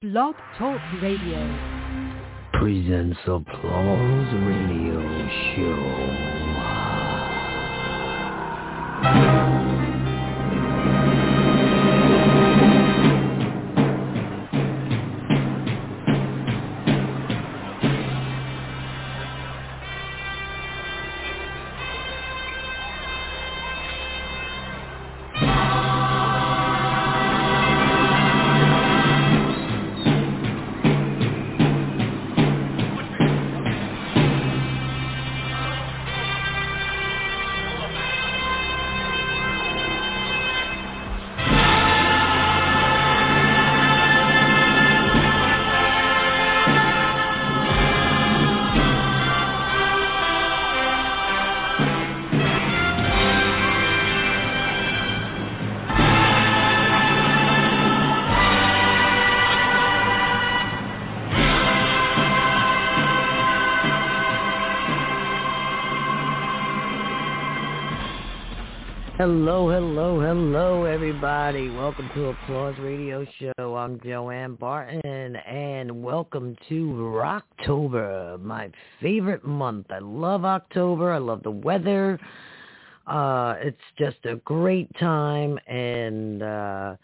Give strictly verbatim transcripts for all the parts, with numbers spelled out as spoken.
Blog Talk Radio presents Applause Radio Show. Hello, hello, hello, everybody. Welcome to Applause Radio Show. I'm Joanne Barton, and welcome to Rocktober, my favorite month. I love October. I love the weather. Uh, it's just a great time, and uh,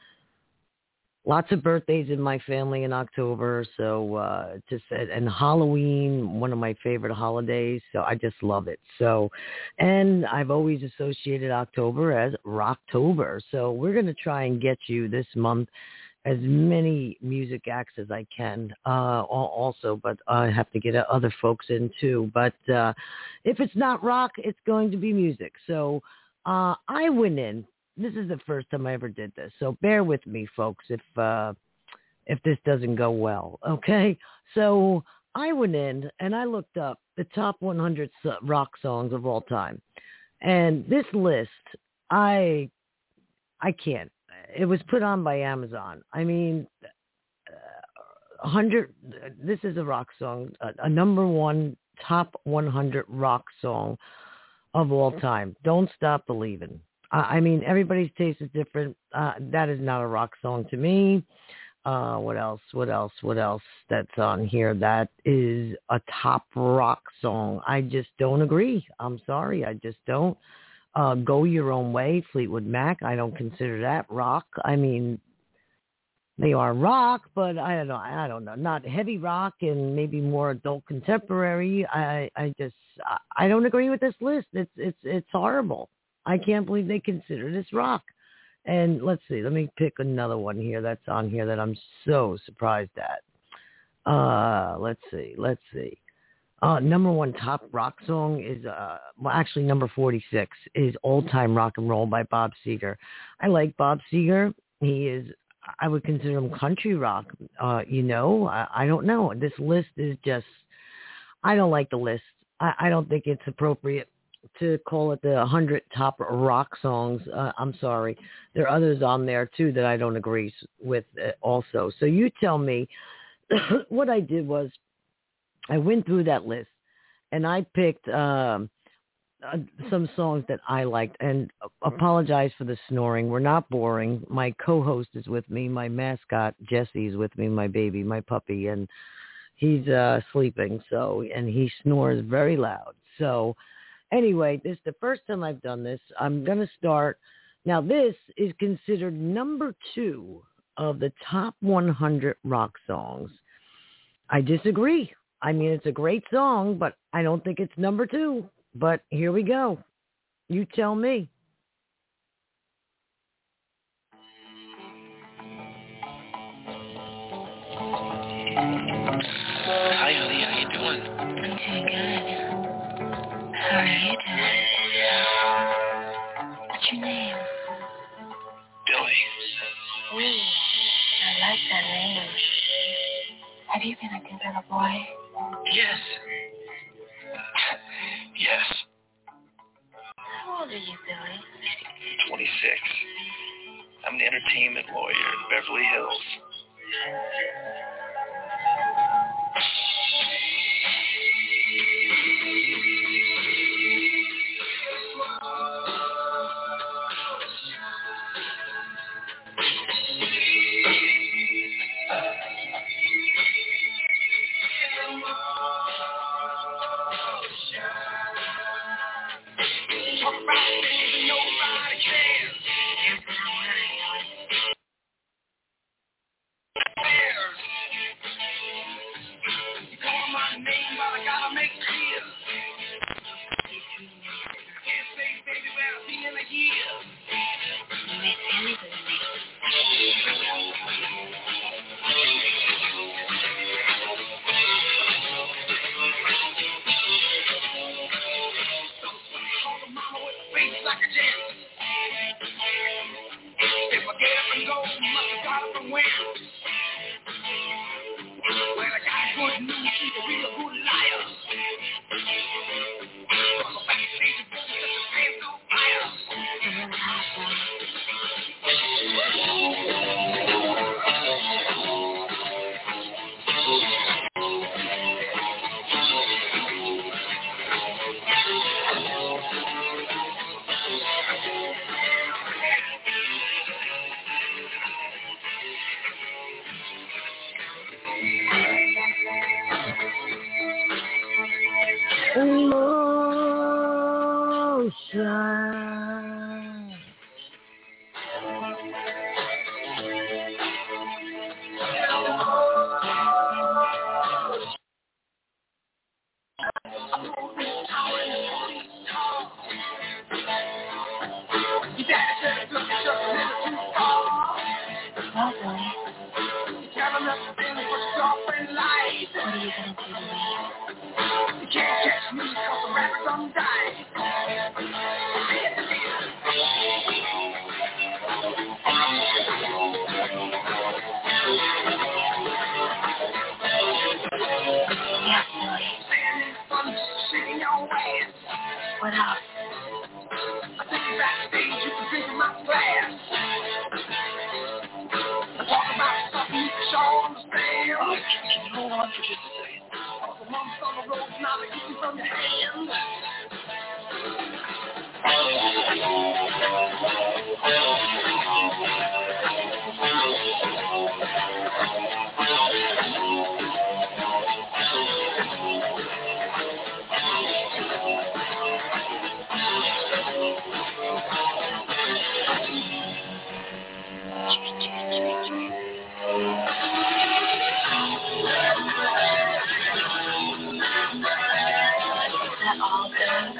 lots of birthdays in my family in October. So uh, just and Halloween, one of my favorite holidays. So I just love it. So, and I've always associated October as Rocktober. So we're going to try and get you this month as many music acts as I can. Uh, also, but I have to get other folks in too. But uh, if it's not rock, it's going to be music. So uh, I went in. This is the first time I ever did this, so bear with me, folks, if uh, if this doesn't go well, okay? So I went in and I looked up the top one hundred rock songs of all time, and this list, I I can't. It was put on by Amazon. I mean, uh, one hundred. This is a rock song, a, a number one top one hundred rock song of all time. Don't Stop Believin'. I mean, everybody's taste is different. Uh, that is not a rock song to me. Uh, what else? What else? What else that's on here that is a top rock song? I just don't agree. I'm sorry. I just don't. Uh, Go Your Own Way, Fleetwood Mac. I don't consider that rock. I mean, they are rock, but I don't know. I don't know. Not heavy rock and maybe more adult contemporary. I, I just, I don't agree with this list. It's, it's, it's horrible. I can't believe they consider this rock. And let's see, let me pick another one here that's on here that I'm so surprised at. Uh, let's see, let's see. Uh, number one top rock song is, uh, well, actually number forty-six is Old Time Rock and Roll by Bob Seger. I like Bob Seger. He is, I would consider him country rock. Uh, you know, I, I don't know. This list is just, I don't like the list. I, I don't think it's appropriate to call it the one hundred top rock songs. Uh, I'm sorry. There are others on there, too, that I don't agree with uh, also. So you tell me. What I did was I went through that list, and I picked um, uh, some songs that I liked. And apologize for the snoring. We're not boring. My co-host is with me. My mascot, Jesse, is with me, my baby, my puppy, and he's uh, sleeping. So, and he snores very loud. So, anyway, this is the first time I've done this. I'm going to start. Now, this is considered number two of the top one hundred rock songs. I disagree. I mean, it's a great song, but I don't think it's number two. But here we go. You tell me. Hi, honey. How you doing? I'm doing good. How are you doing? What's your name? Billy. Lee. I like that name. Have you been a good little boy? Yes. Yes. How old are you, Billy? twenty-six. I'm an entertainment lawyer in Beverly Hills. good news, she's a real good liar. On the backstage, you won't set the fans on fire. I'm really hot, though. Emotion. Well, Billy, what are you going to do to me? You can't catch me 'cause the rapper's on die. Yes, Billy. Shaking your ass. What else? I take you backstage, you can drink in my glass. I talk about stuff you can sure understand. Oh, can you hold on for just a second? The months on the road, now they get you from your hand. Is that all, Billy?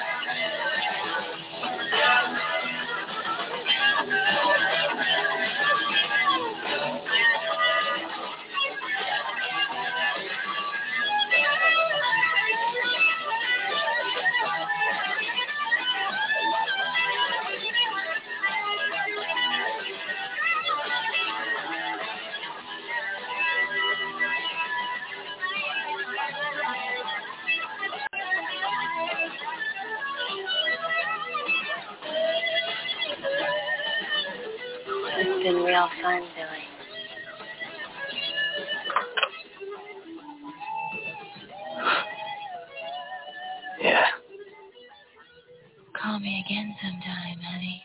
It's been real fun, Billy. Yeah. Call me again sometime, honey.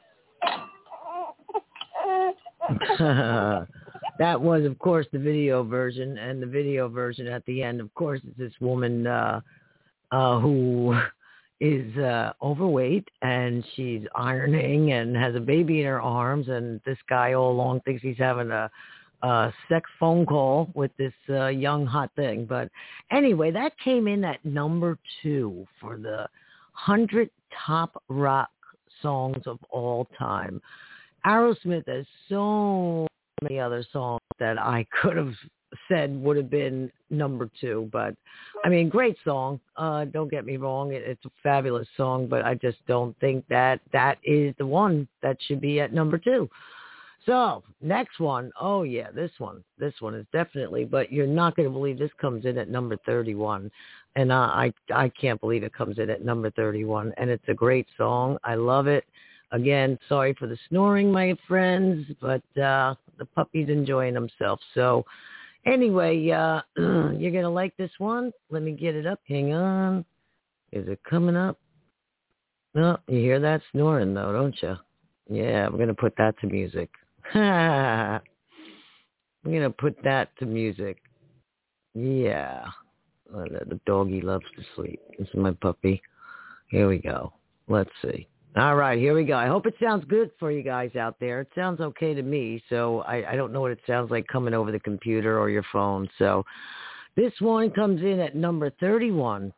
That was, of course, the video version, and the video version at the end, of course, is this woman uh, uh, who is uh, overweight, and she's ironing and has a baby in her arms, and this guy all along thinks he's having a, a sex phone call with this uh, young hot thing. But anyway, that came in at number two for the one hundred top rock songs of all time. Aerosmith has so many other songs that I could have said would have been number two, but I mean, great song. Uh, don't get me wrong. It, it's a fabulous song, but I just don't think that that is the one that should be at number two. So next one. Oh yeah, this one, this one is definitely, but you're not going to believe this comes in at number thirty-one. And uh, I, I can't believe it comes in at number thirty-one, and it's a great song. I love it. Again, sorry for the snoring, my friends, but uh, the puppy's enjoying himself. So anyway, uh, you're going to like this one. Let me get it up. Hang on. Is it coming up? No, you hear that snoring, though, don't you? Yeah, we're going to put that to music. I'm going to put that to music. Yeah. Oh, the doggy loves to sleep. This is my puppy. Here we go. Let's see. All right, here we go. I hope it sounds good for you guys out there. It sounds okay to me, so I, I don't know what it sounds like coming over the computer or your phone. So this one comes in at number thirty-one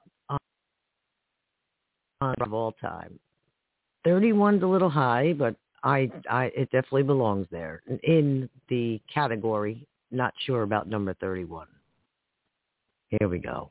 of all time. thirty-one's a little high, but I, I it definitely belongs there in the category. Not sure about number thirty-one. Here we go.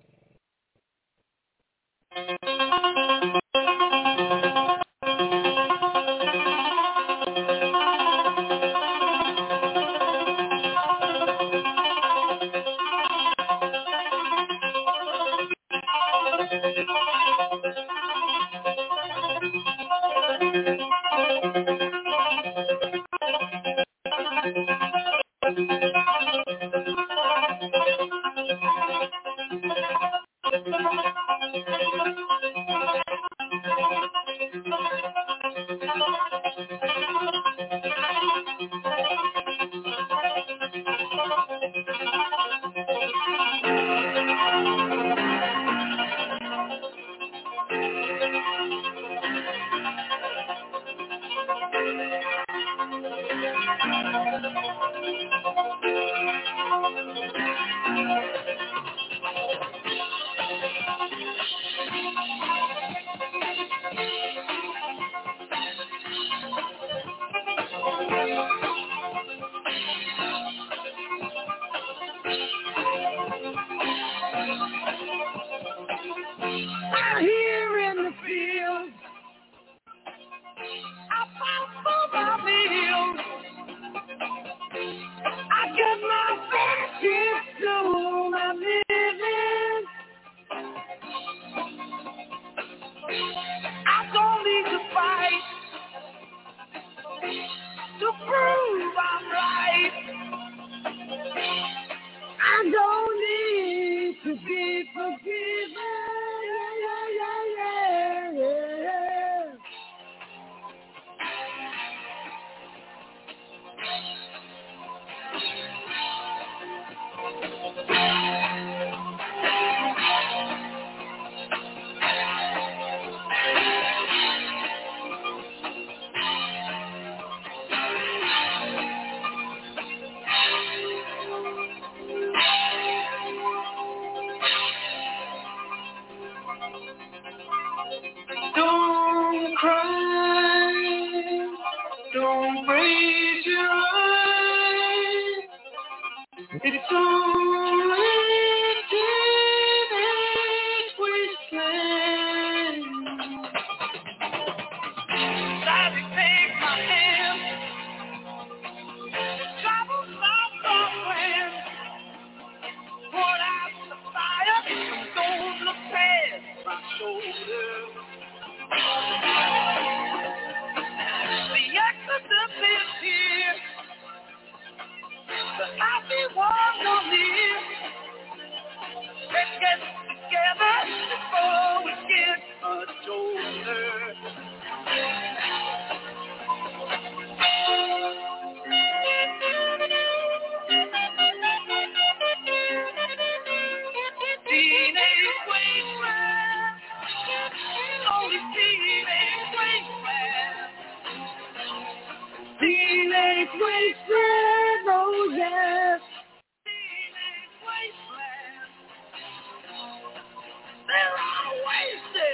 Don't cry, don't break your eyes. It's only teenage wasteland. Daddy, take my hand. Travel south of land. Put out the fire. Don't look past my shoulder. The exodus is here. The happy ones are near. Let's get together before we get much older. Teenage wasteland. Only teenage wasteland. Teenage wasteland, oh yes. Teenage wasteland. They're all wasted.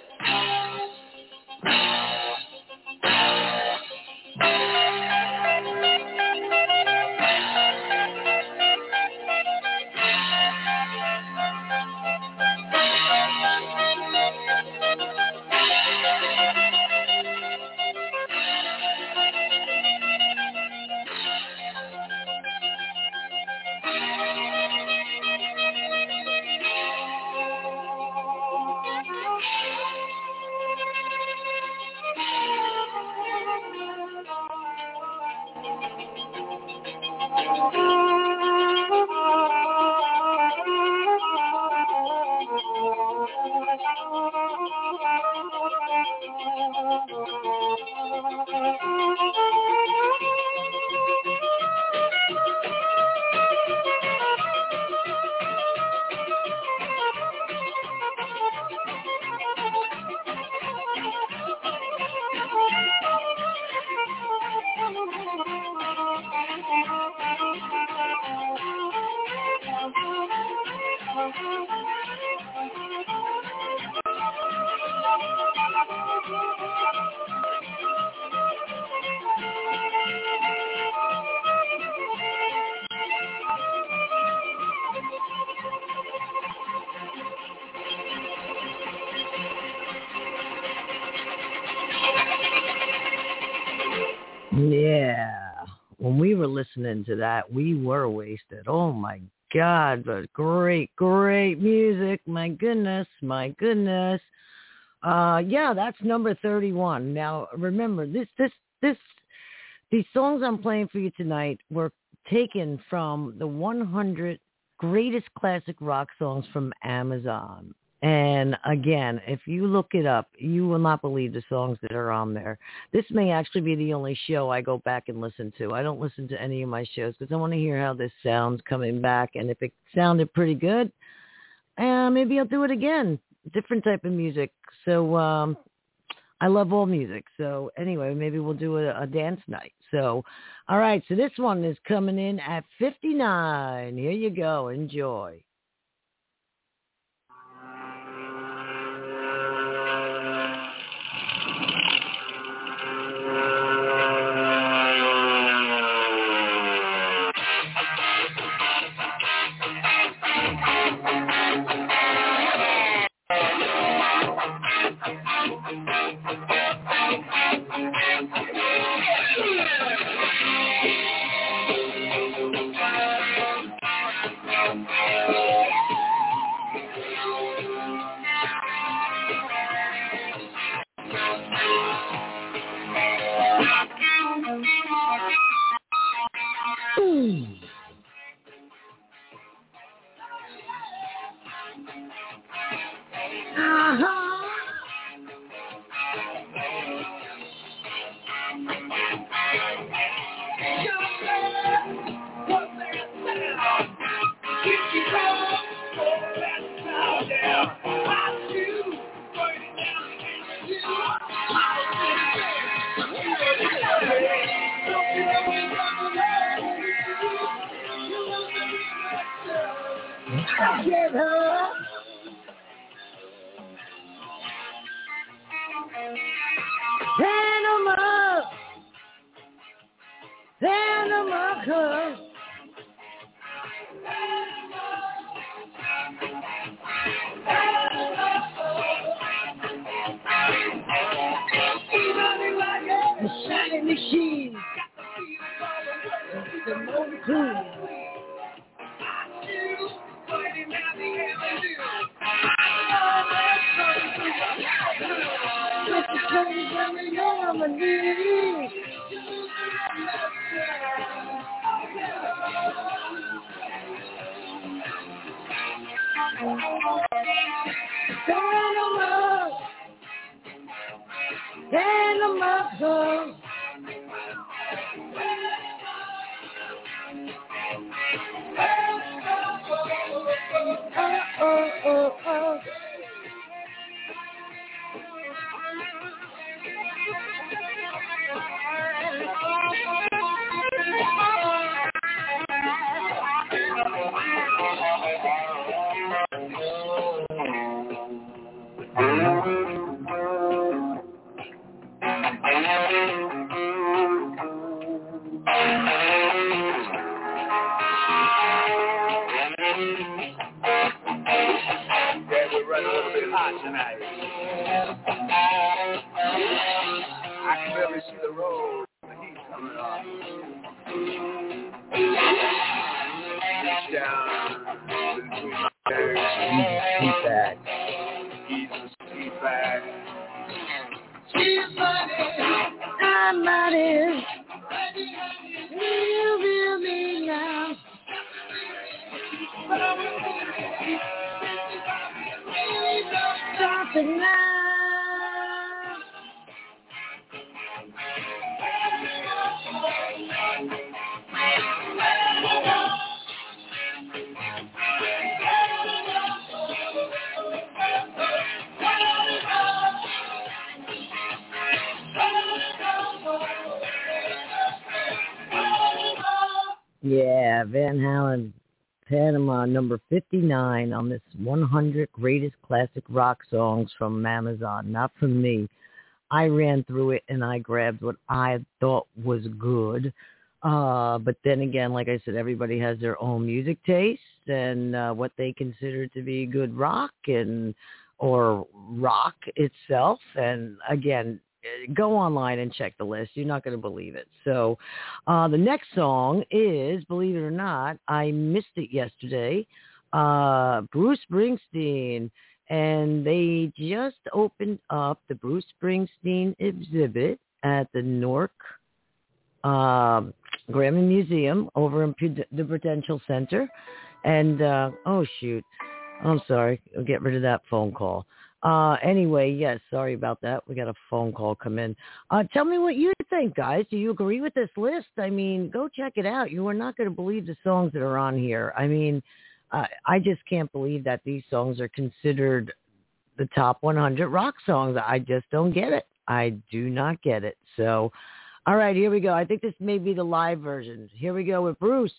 Yeah. When we were listening to that, we were wasted. Oh, my God. But great, great music. My goodness. My goodness. Uh, yeah, that's number thirty-one. Now, remember, this, this, this, these songs I'm playing for you tonight were taken from the one hundred greatest classic rock songs from Amazon. And again, if you look it up, you will not believe the songs that are on there. This may actually be the only show I go back and listen to. I don't listen to any of my shows because I want to hear how this sounds coming back. And if it sounded pretty good, uh, maybe I'll do it again. Different type of music. So um, I love all music. So anyway, maybe we'll do a, a dance night. So, all right. So this one is coming in at fifty-nine. Here you go. Enjoy. Get her. Panama. Panama girl. The shining machine. The moment too. Panama, Panama girl. Oh, oh, oh, oh. Tonight. I can barely see the road. The heat coming on. Reach down between my legs. Keep back. Ease the seat back. She's money. I'm money. You feel me now. Stop it now. Yeah, Van Halen, Panama, number fifty-nine on this one hundred greatest classic rock songs from Amazon. Not from me. I ran through it and I grabbed what I thought was good. Uh, but then again, like I said, everybody has their own music taste and uh, what they consider to be good rock and or rock itself. And again, go online and check the list. You're not going to believe it. So uh, the next song is, believe it or not, I missed it yesterday, uh, Bruce Springsteen. And they just opened up the Bruce Springsteen exhibit at the Newark uh, Grammy Museum over in the Prudential Center. And, uh, oh, shoot. I'm sorry. I'll get rid of that phone call. Uh, anyway, yes, sorry about that. We got a phone call come in. Uh, tell me what you think, guys. Do you agree with this list? I mean, go check it out. You are not going to believe the songs that are on here. I mean, uh, I just can't believe that these songs are considered the top one hundred rock songs. I just don't get it. I do not get it. So, all right, here we go. I think this may be the live version. Here we go with Bruce.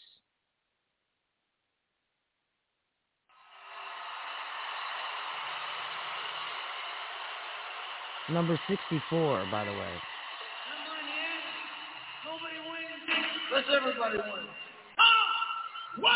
Number sixty-four, by the way. Nobody wins. Let's everybody win. Oh, what?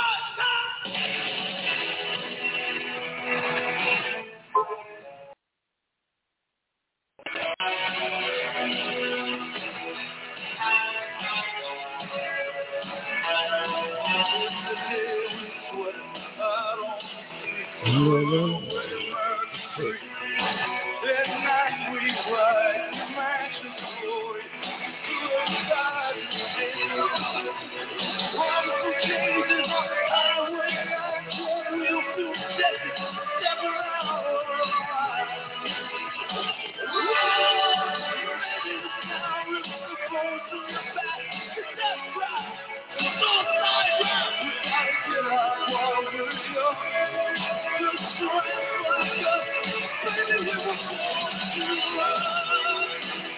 That night we ride the mansion story. Wonderful changes. I went out to a real food set. Step around over a line. Ready to sound, rip the bones to the back. Step right. So side right. We gotta get out while we're young. Just strength like us. Baby, we were born to run.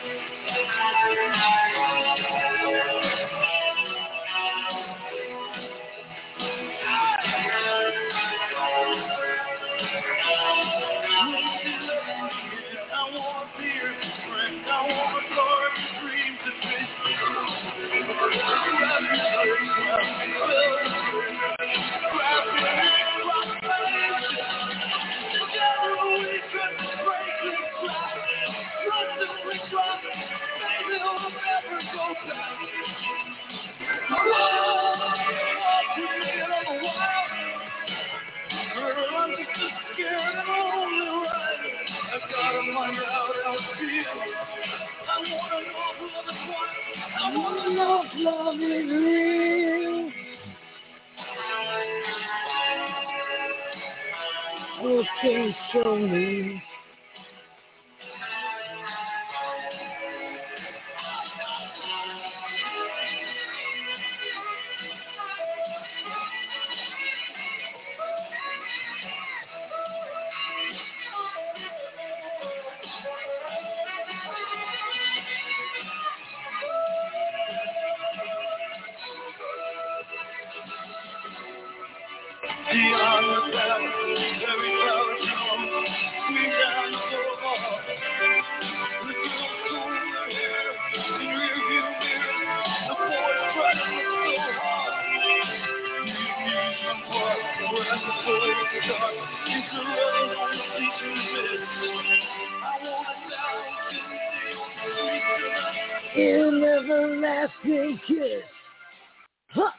I want beer, friends. I want large dreams and fish. Together we could break and cry. Nothing we drop, baby, it'll never go back. Whoa, walking in on the wild. Girl, I'm just as scared and lonely right. I've gotta find out how it feels. I wanna know if love is wild. I wanna know if love is real. Oh, can you show me? Beyond the valley, every cloud comes, sweet down the boulevard. The girl's cool in her hair, the rearview mirror, the boy's riding so hard. The amusement park, where the boys start, it's a running on the teacher's bed. I wanna dance in the sweet tonight. An everlasting kiss. Huh.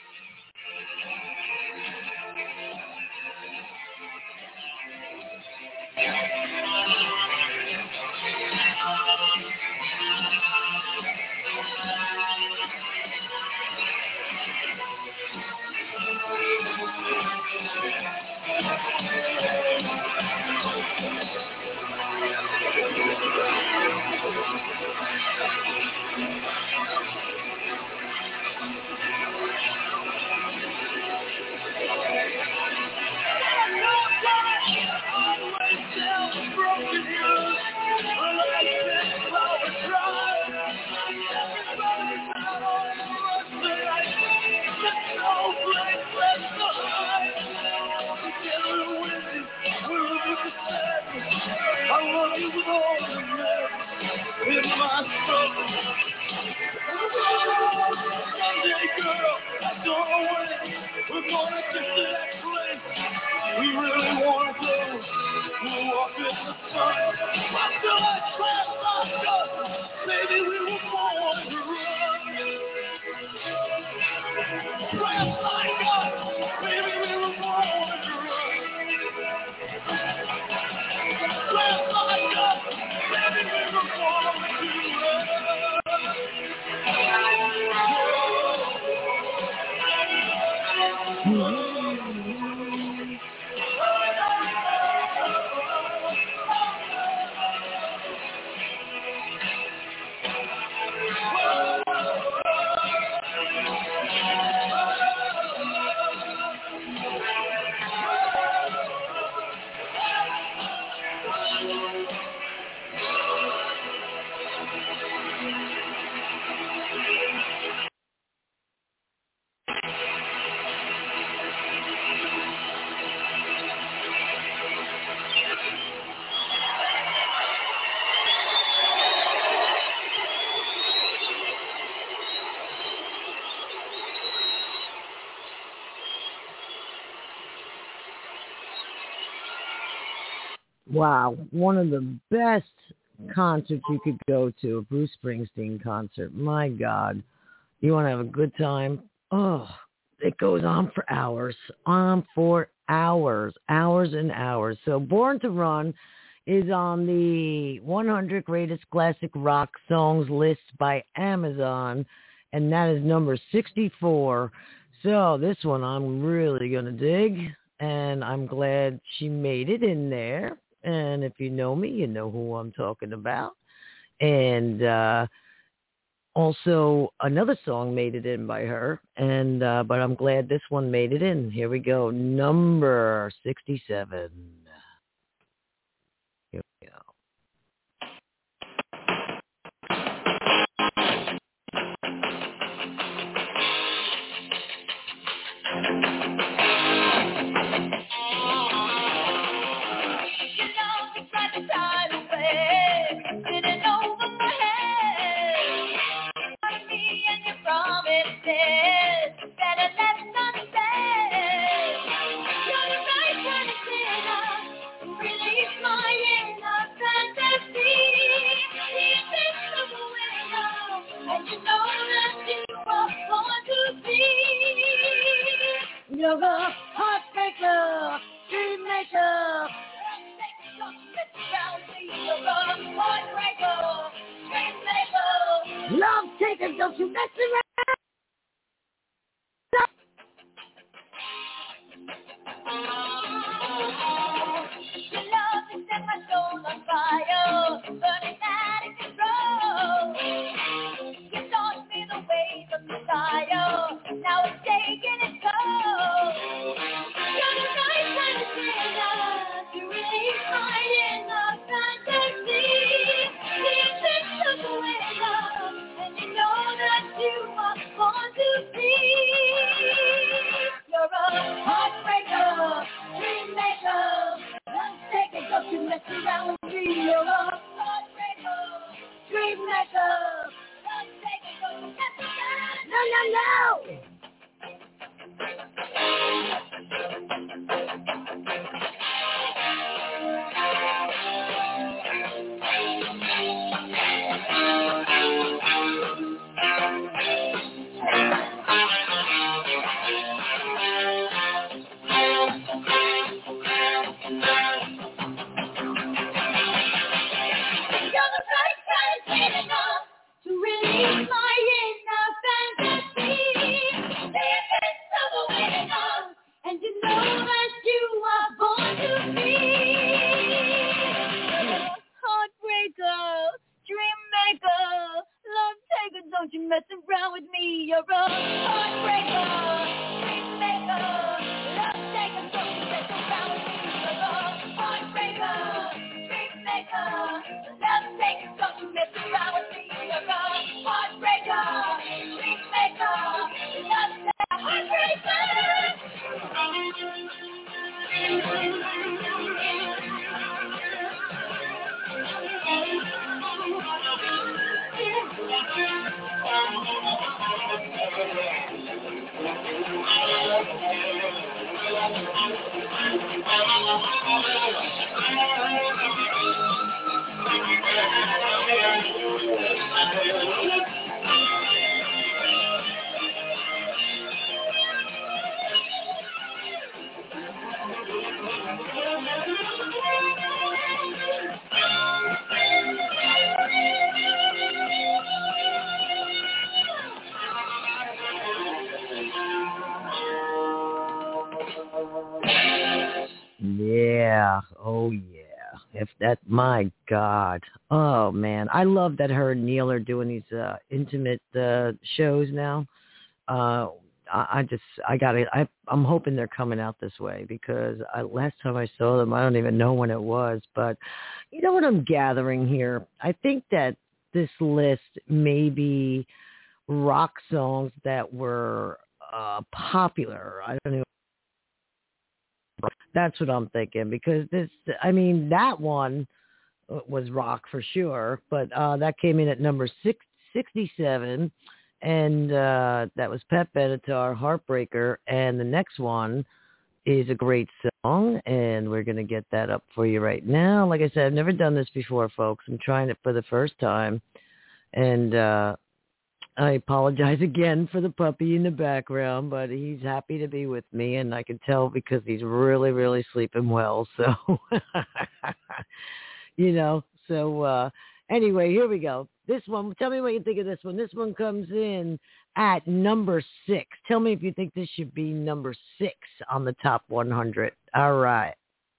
I love you with all the love in my soul. Someday, girl, I don't know when we're gonna get to that place we really wanna go. We'll walk in the sun. I feel like class like us. Baby, we were born to run. Class like us. Baby, we were born to run. Class like us. Baby, we were born to run. Wow, one of the best concerts you could go to, a Bruce Springsteen concert. My God, you want to have a good time? Oh, it goes on for hours, on for hours, hours and hours. So Born to Run is on the one hundred Greatest Classic Rock Songs list by Amazon, and that is number sixty-four. So this one I'm really going to dig, and I'm glad she made it in there. And if you know me, you know who I'm talking about. And uh, also another song made it in by her, and uh, but I'm glad this one made it in. Here we go, number sixty-seven. Here we go. You're a heartbreaker, dream maker. Love taker, don't you mess around. Your love has set my soul on fire, burning out of control. You taught me the ways of desire, now it's taking its toll. You're the right kind of sinner to release my inner fantasy. The invincible winner, and you know that you are born to be. You're a heartbreaker, dream maker. One second, don't you mess around with me. You're a heartbreaker, dream maker. One second, don't you mess around. No, no, no. Don't you mess around with me, you're a heartbreaker, dream maker, love taker, don't you mess around with me, you're a heartbreaker, dream maker, love taker, don't you mess around with me, you're a heartbreaker, dream maker, love taker, heartbreaker. Yeah. Oh, yeah. If that, my God. Oh, man. I love that her and Neil are doing these uh, intimate uh, shows now. Uh, I, I just, I got it. I, I'm hoping they're coming out this way because I, last time I saw them, I don't even know when it was. But you know what I'm gathering here? I think that this list may be rock songs that were uh, popular. I don't know. That's what I'm thinking because this, I mean, that one was rock for sure, but uh, that came in at number six, sixty-seven, and uh, that was Pat Benatar, Heartbreaker, and the next one is a great song, and we're going to get that up for you right now. Like I said, I've never done this before, folks. I'm trying it for the first time, and uh, I apologize again for the puppy in the background, but he's happy to be with me, and I can tell because he's really, really sleeping well, so, you know, so uh, anyway, here we go. This one, tell me what you think of this one. This one comes in at number six. Tell me if you think this should be number six on the top one hundred. All right.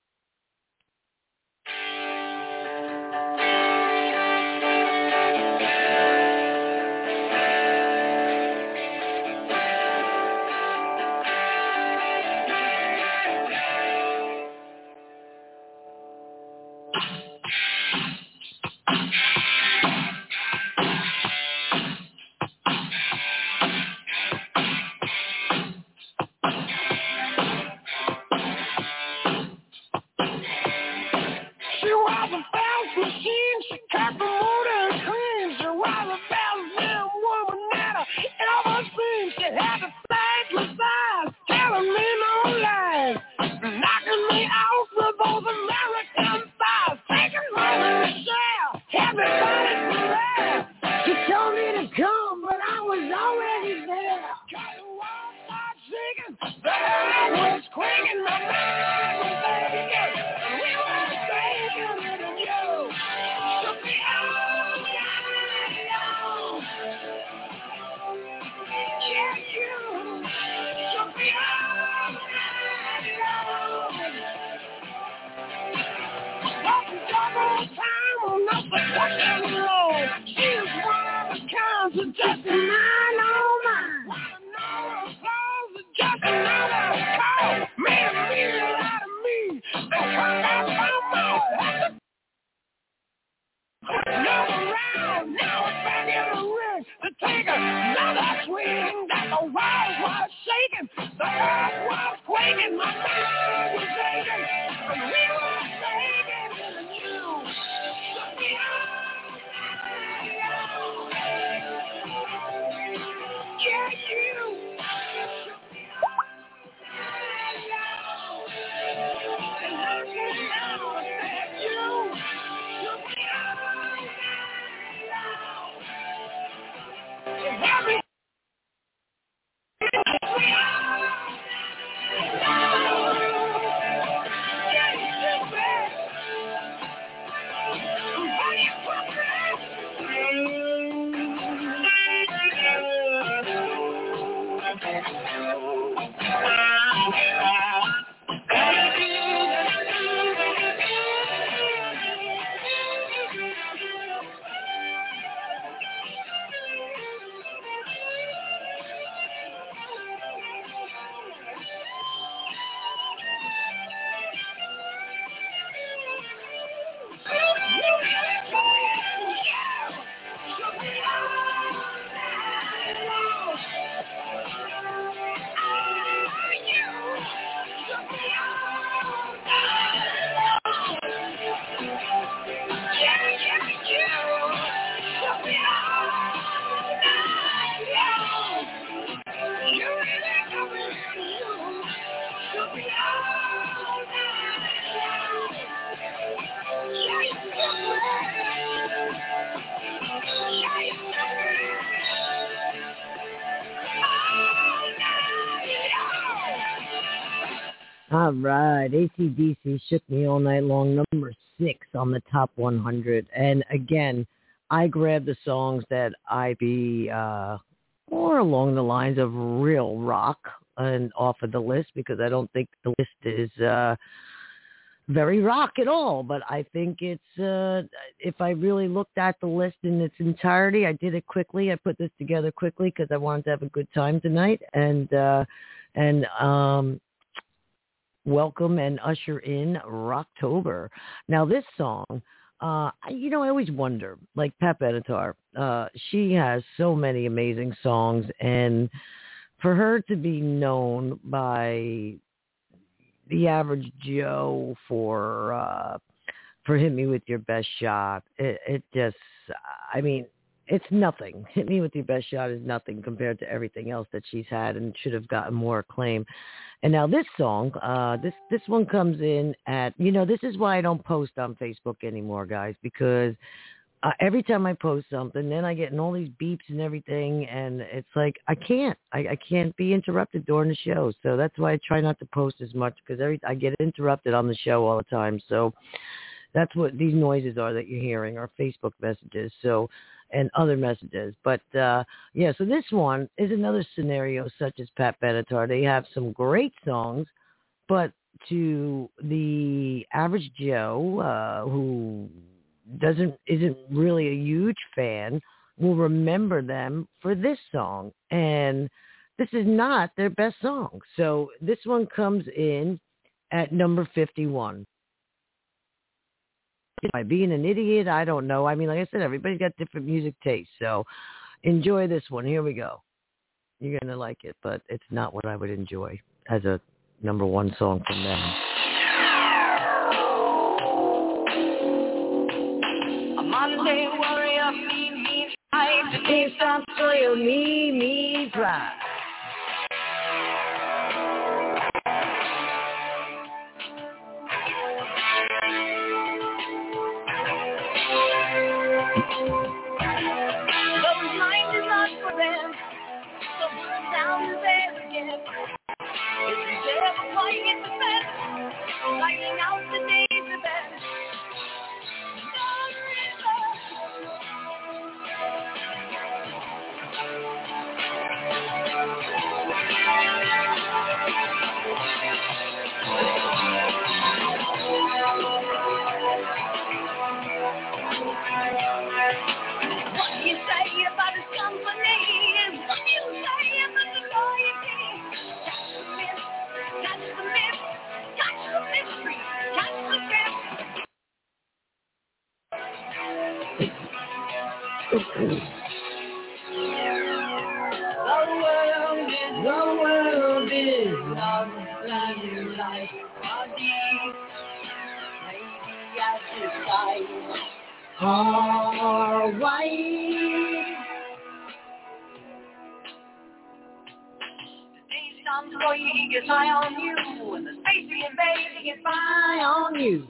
All right, A C D C Shook Me All Night Long, number six on the top one hundred. And again, I grabbed the songs that I be uh, more along the lines of real rock and off of the list because I don't think the list is uh, very rock at all. But I think it's, uh, if I really looked at the list in its entirety, I did it quickly. I put this together quickly because I wanted to have a good time tonight. And, uh, and, um, welcome and usher in Rocktober. Now this song, uh, you know, I always wonder, like Pat Benatar, uh, she has so many amazing songs, and for her to be known by the average Joe for uh, for Hit Me With Your Best Shot, it, it just, I mean, it's nothing. Hit Me With Your Best Shot is nothing compared to everything else that she's had and should have gotten more acclaim. And now this song, uh, this this one comes in at, you know, this is why I don't post on Facebook anymore, guys, because uh, every time I post something, then I get in all these beeps and everything, and it's like I can't, I, I can't be interrupted during the show. So that's why I try not to post as much, because every I get interrupted on the show all the time. So that's what these noises are that you're hearing, are Facebook messages. So. And other messages. But, uh, yeah, so this one is another scenario such as Pat Benatar. They have some great songs, but to the average Joe uh, who doesn't isn't really a huge fan will remember them for this song. And this is not their best song. So this one comes in at number fifty-one. Am I being an idiot? I don't know. I mean, like I said, everybody's got different music tastes. So enjoy this one. Here we go. You're going to like it, but it's not what I would enjoy as a number one song from them. A Monday warrior, me, me, try to taste some soil, me, me, try. Lighting out the days of bed. What you say about his company is what you say about the loyalty. Catch the myth, catch the myth, catch the mystery, catch the myth. The world is, the world is not like life. Maybe I should die. All right. The day comes for you, he gets high on you, and the spacey and baby gets high on you.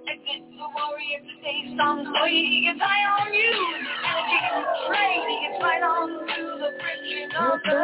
Exit the warrior to stay strong, so he gets high on you. Energy is trade, he gets right on to the friction of the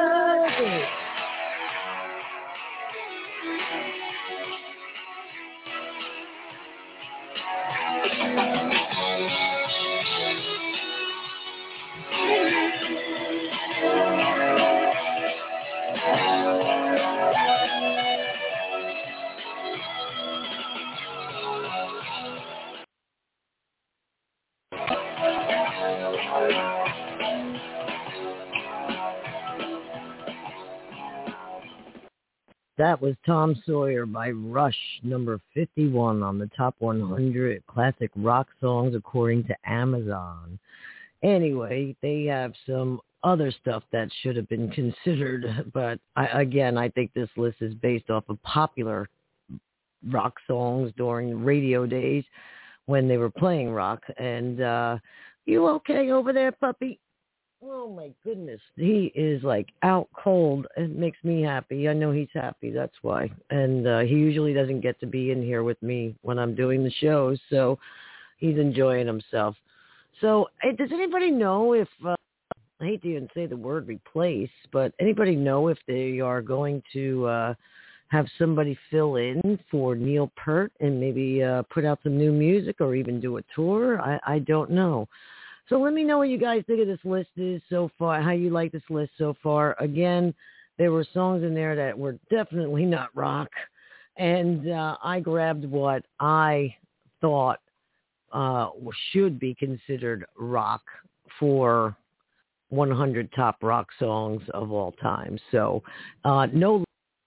That was Tom Sawyer by Rush, number fifty-one on the top one hundred classic rock songs according to Amazon. Anyway, they have some other stuff that should have been considered, but I, again, I think this list is based off of popular rock songs during radio days when they were playing rock. And uh, you okay over there, puppy? Oh, my goodness. He is, like, out cold. It makes me happy. I know he's happy. That's why. And uh, he usually doesn't get to be in here with me when I'm doing the shows, so he's enjoying himself. So hey, does anybody know if, uh, I hate to even say the word replace, but anybody know if they are going to uh, have somebody fill in for Neil Peart and maybe uh, put out some new music or even do a tour? I, I don't know. So let me know what you guys think of this list is so far, how you like this list so far. Again, there were songs in there that were definitely not rock, and uh, I grabbed what I thought uh, should be considered rock for one hundred top rock songs of all time. So uh, no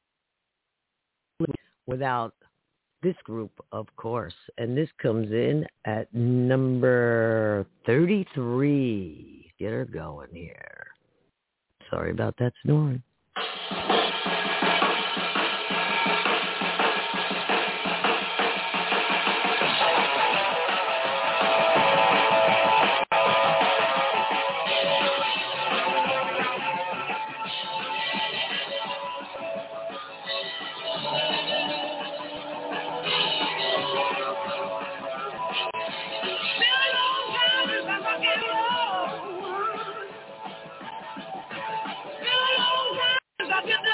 without this group, of course, and this comes in at number thirty-three. Get her going here. Sorry about that snoring. I get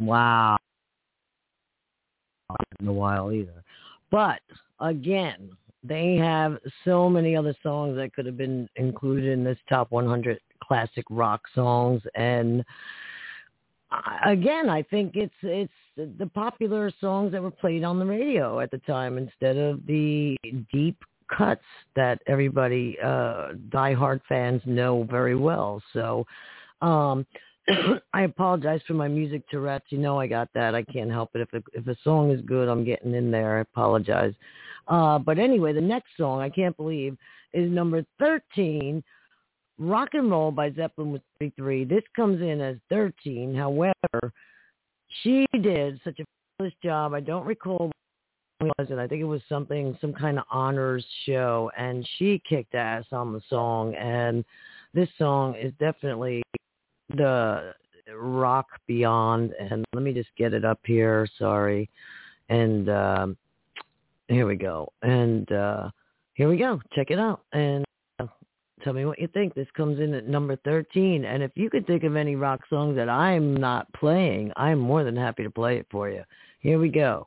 Wow. In a while either. But again, they have so many other songs that could have been included in this top one hundred classic rock songs. And again, I think it's it's the popular songs that were played on the radio at the time instead of the deep cuts that everybody, uh, diehard fans know very well. So um, I apologize for my music Tourette's. You know I got that. I can't help it. If a, if a song is good, I'm getting in there. I apologize. Uh, but anyway, the next song, I can't believe, is number thirteen, Rock and Roll by Zeppelin with thirty-three. This comes in as thirteen. However, she did such a fabulous job. I don't recall what it was, and I think it was something, some kind of honors show, and she kicked ass on the song. And this song is definitely the rock beyond. And let me just get it up here. Sorry. And um, here we go. And uh, here we go. Check it out. And tell me what you think. This comes in at number thirteen. And if you could think of any rock songs that I'm not playing, I'm more than happy to play it for you. Here we go.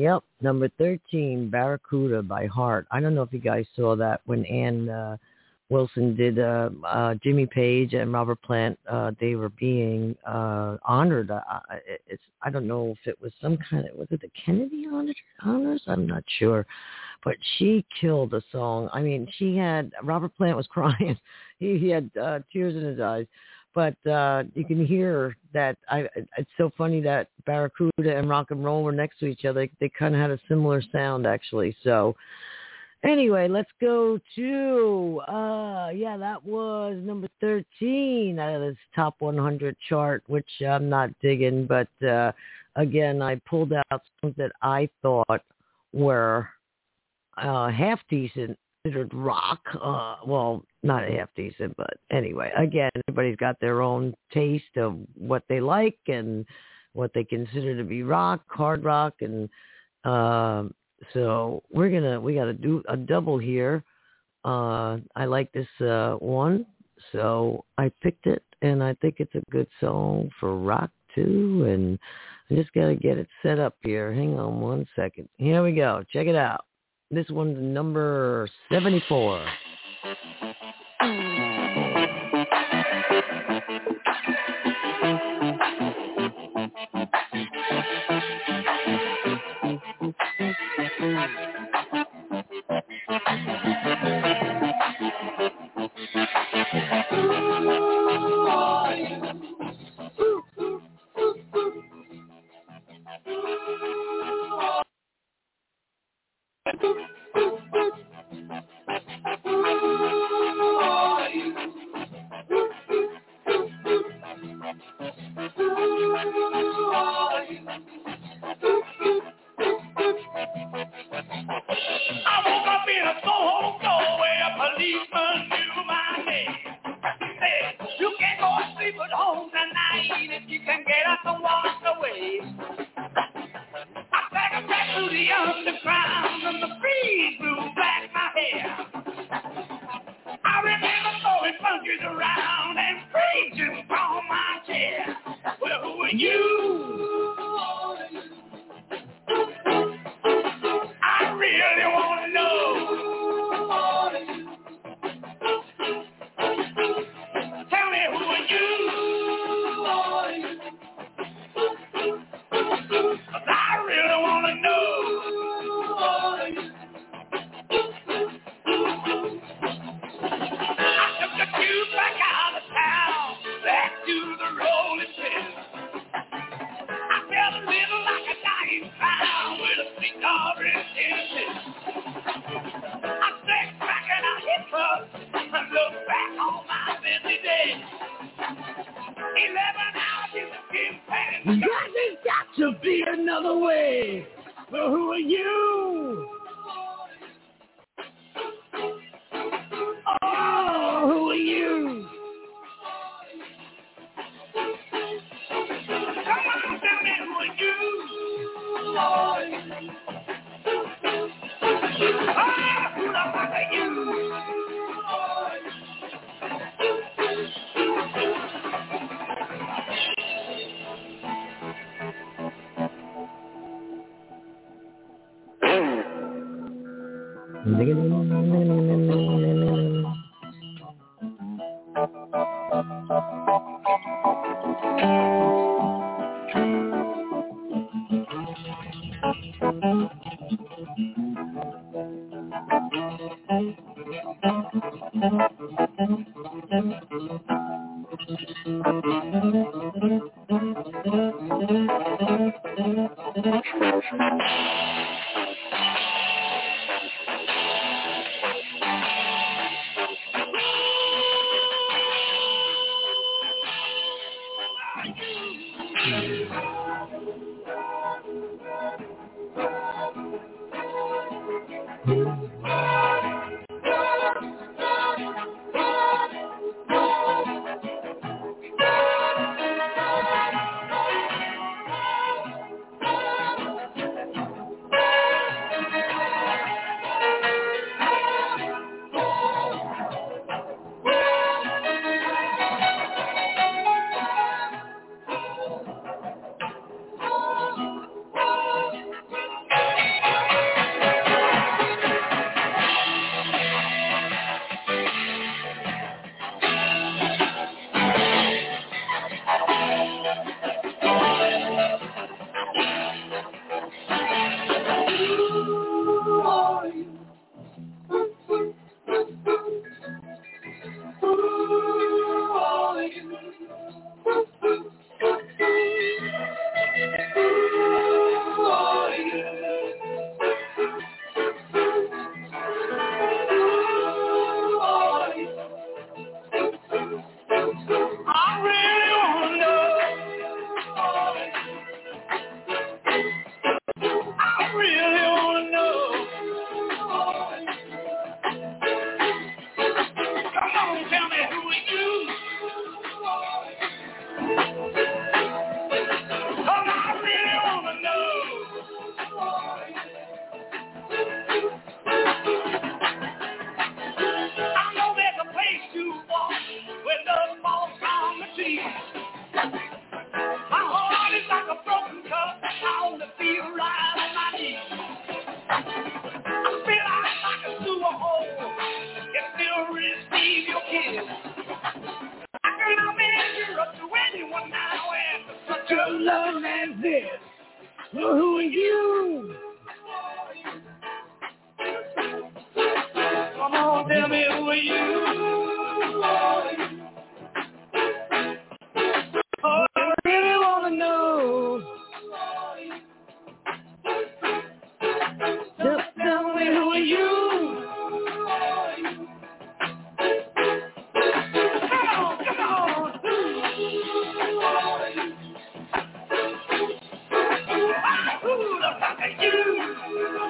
Yep, number thirteen, Barracuda by Heart. I don't know if you guys saw that when Ann uh, Wilson did uh, uh, Jimmy Page and Robert Plant. Uh, they were being uh, honored. Uh, it's I don't know if it was some kind of, was it the Kennedy honors? I'm not sure. But she killed the song. I mean, she had, Robert Plant was crying. He, he had uh, tears in his eyes. But uh, you can hear that. I, it's so funny that Barracuda and rock and roll were next to each other. They, they kind of had a similar sound, actually. So anyway, let's go to, uh, yeah, that was number thirteen out of this top one hundred chart, which I'm not digging. But uh, again, I pulled out songs that I thought were uh, half decent, considered rock. Uh, well, not half decent, but anyway, again, everybody's got their own taste of what they like and what they consider to be rock, hard rock, and um, so we're gonna we got to do a double here. Uh, I like this uh, one, so I picked it, and I think it's a good song for rock too. And I just gotta get it set up here. Hang on one second. Here we go. Check it out. This one's number seventy-four.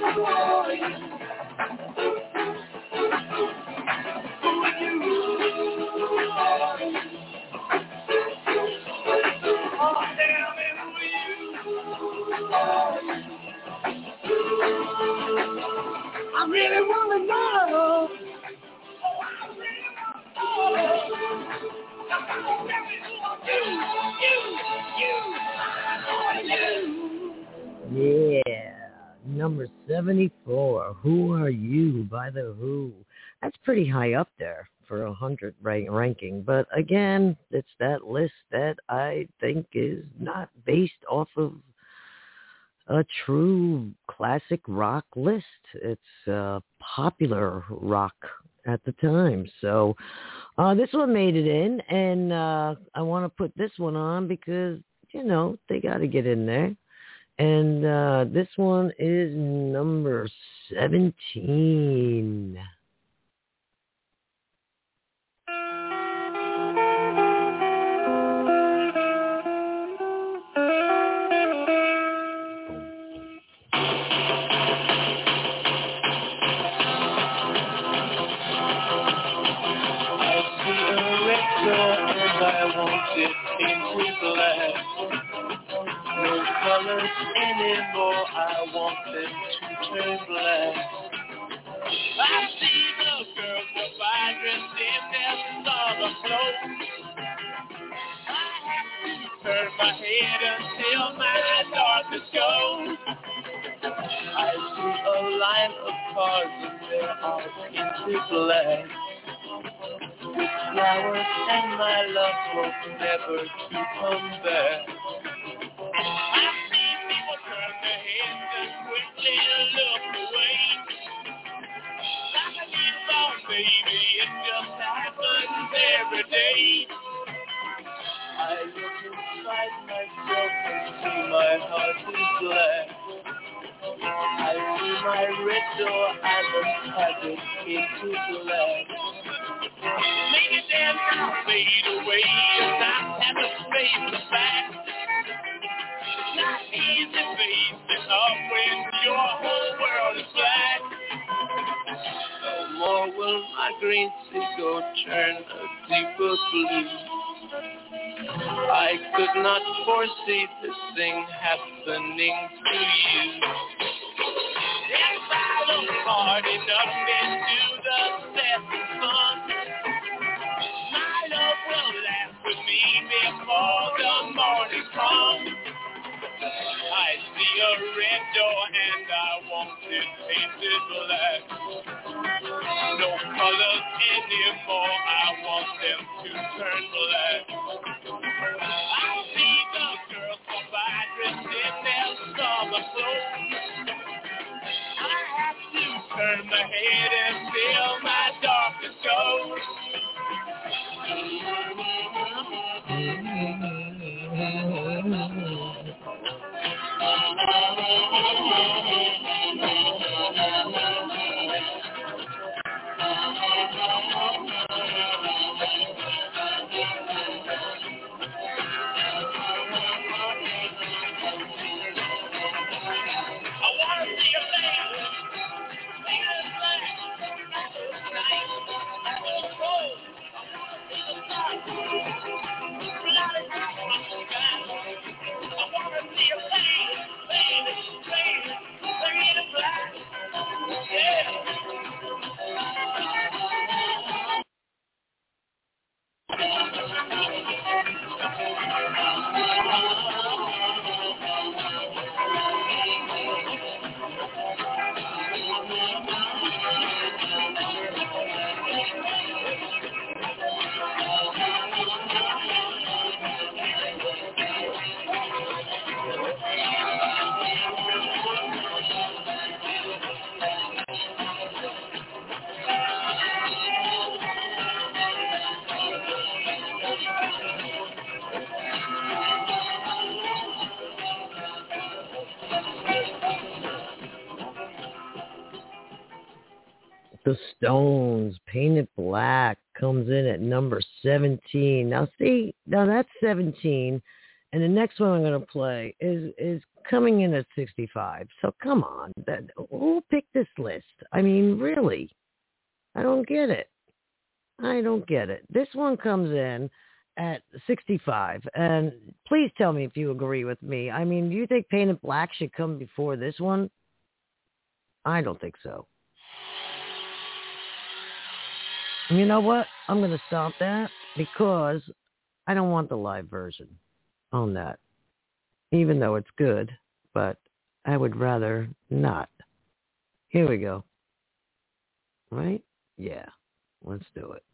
I really want to know. Yeah, number seventy-four, Who Are You by The Who. That's pretty high up there for a hundred rank- ranking. But again, it's that list that I think is not based off of a true classic rock list. It's uh, popular rock at the time. So uh, this one made it in, and uh, I want to put this one on because, you know, they got to get in there. And uh, this one is number seventeen. I want it into black. No colors anymore, I want them to turn black. I see the girls go by dressed in their summer clothes. I have to turn my head until my darkness goes. I see a line of cars and they're all into black. Flowers and my love hope never to come back. I see people turn their heads and quickly look away. Like a newborn baby, it just happens every day. I look inside myself and see my heart is black. I see my red door and the habit into black. Maybe then I'll fade away and I'll have to face the fact. It's not easy facing up when your whole world is black. No more will my green seagull turn a deeper blue. I could not foresee this thing happening to you. If I look hard enough into the setting sun, my love will last with me before the morning comes. I see a red door and I want it painted black. No colors anymore, I want them to turn black. I see the girls come by dressed in their summer clothes. I have to turn my head until my darkness goes. The Stones, Painted Black, comes in at number seventeen. Now see, now that's seventeen. And the next one I'm going to play is, is coming in at sixty-five. So come on. That, who picked this list? I mean, really? I don't get it. I don't get it. This one comes in at sixty-five. And please tell me if you agree with me. I mean, do you think Painted Black should come before this one? I don't think so. You know what? I'm going to stop that because I don't want the live version on that, even though it's good, but I would rather not. Here we go. Right? Yeah. Let's do it.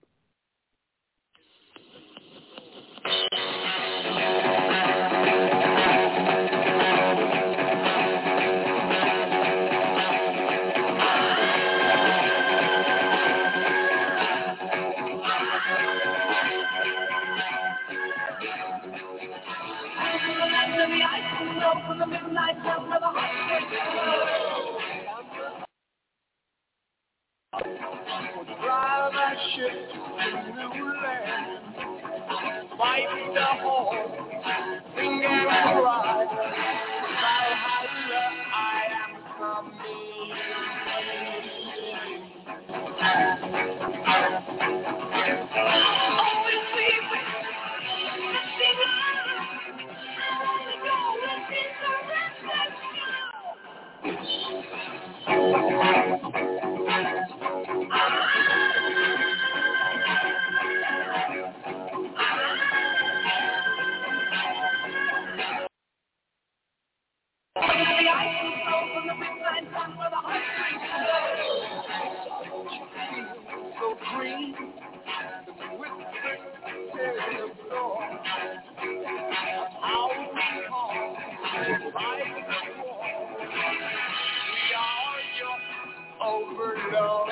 Drive that ship to new land, fight the horse, sing and cry, Valhalla, I am coming. Always leave me, sing loud, I wanna go and see the rest so green with the floor. How we call by the wall. We are your overlord.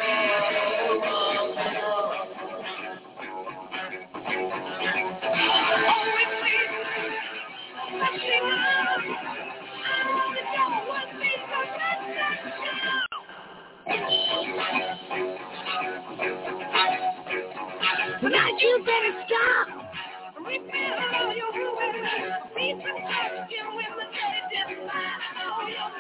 Always leave nothing love. I want to know what makes us better. Now you better stop. Repair all your ruins. Be some question when the day just fine all your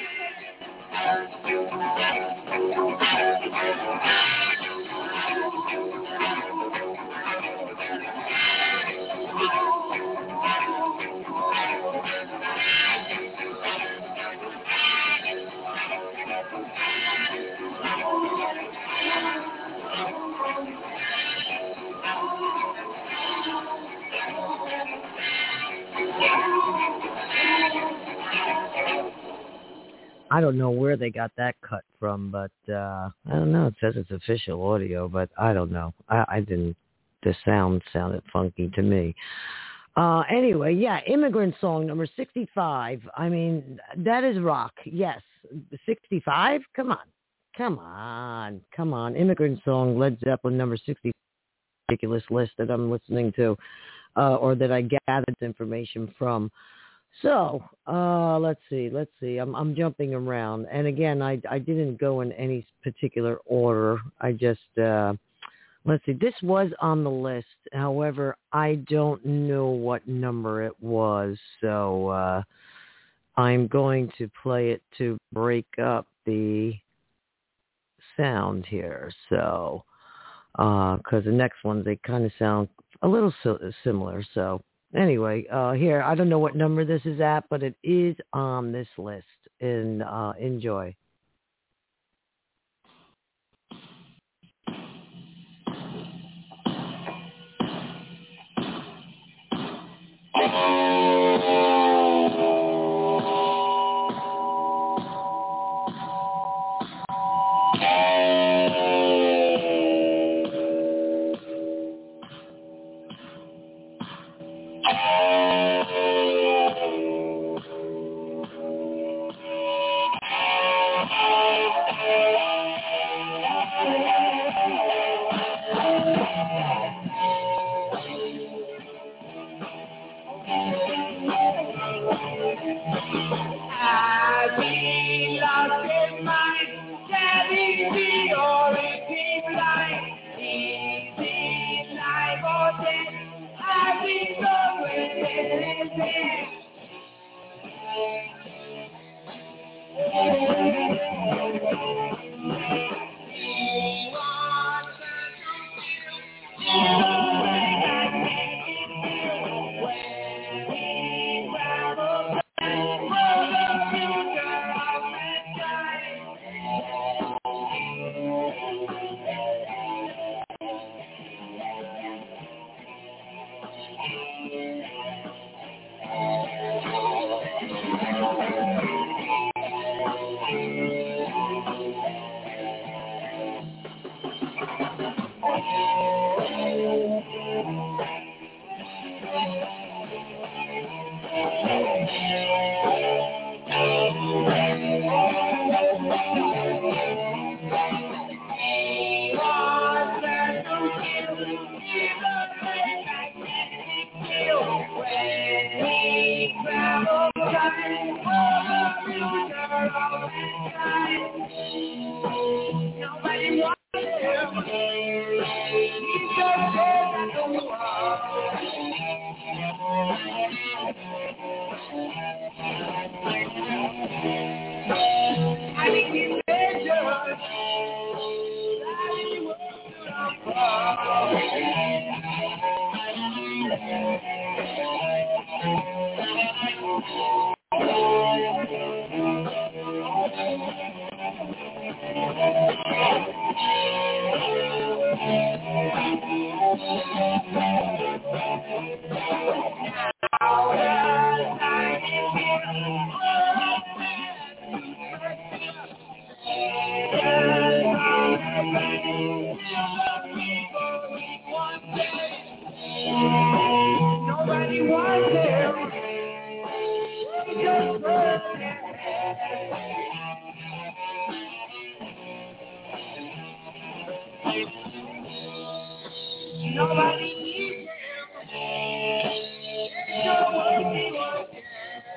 I don't know where they got that cut from, but uh, I don't know. It says it's official audio, but I don't know. I, I didn't. The sound sounded funky to me. Uh, anyway, yeah, Immigrant Song number sixty-five. I mean, that is rock. Yes, sixty-five. Come on, come on, come on. Immigrant Song, Led Zeppelin number sixty. Ridiculous list that I'm listening to, uh, or that I gathered information from. So, uh, let's see, let's see. I'm I'm jumping around. And again, I, I didn't go in any particular order. I just, uh, let's see, this was on the list. However, I don't know what number it was. So, uh, I'm going to play it to break up the sound here. So, uh, cause the next ones, they kind of sound a little so, similar. So, Anyway, uh, here, I don't know what number this is at, but it is on this list. And uh, enjoy. I be lost in my daddy. Nobody wants him. Just nobody needs him. Nobody wants him.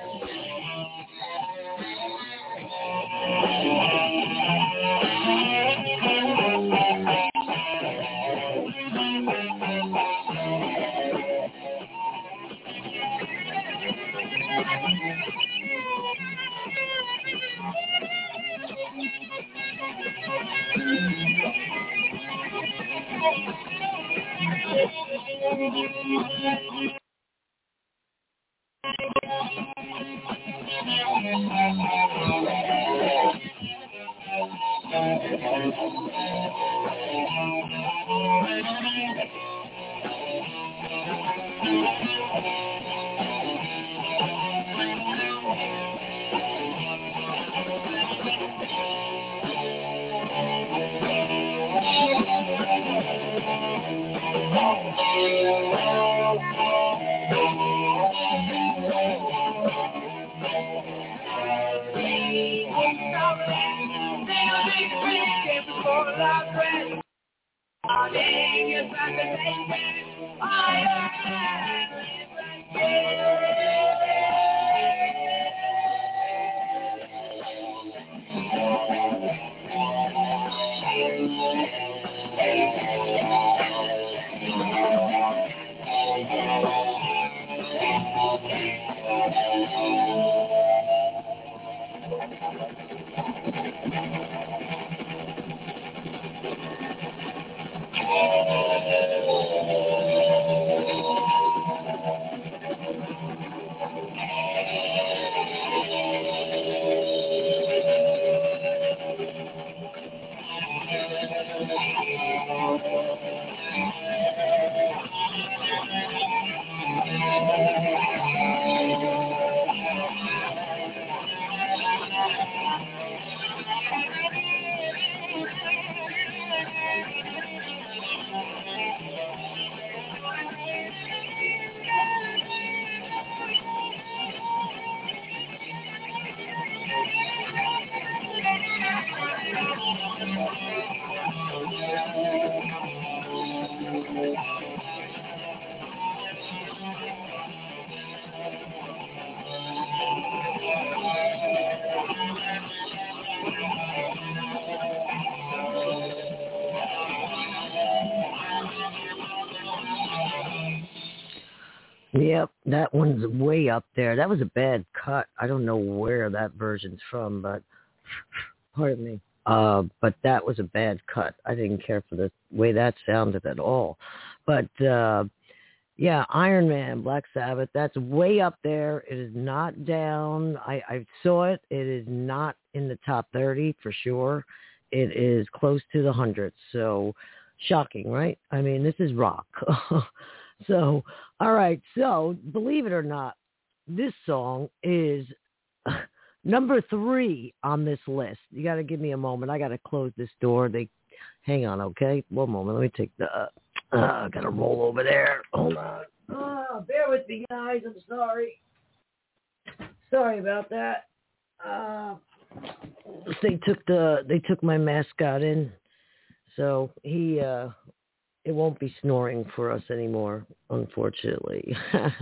Yep, that one's way up there. That was a bad cut. I don't know where that version's from, but pardon me. Uh, but that was a bad cut. I didn't care for the way that sounded at all. But uh, yeah, Iron Man, Black Sabbath, that's way up there. It is not down. I, I saw it. It is not in the top thirty for sure. It is close to the hundreds. So shocking, right? I mean, this is rock. So, all right. So, believe it or not, this song is number three on this list. You got to give me a moment. I got to close this door. They, hang on, okay? One moment. Let me take the. Uh, uh, I got to roll over there. Hold on. Oh, bear with me, guys. I'm sorry. Sorry about that. Uh, they took the. They took my mascot in, so he. Uh, It won't be snoring for us anymore, unfortunately.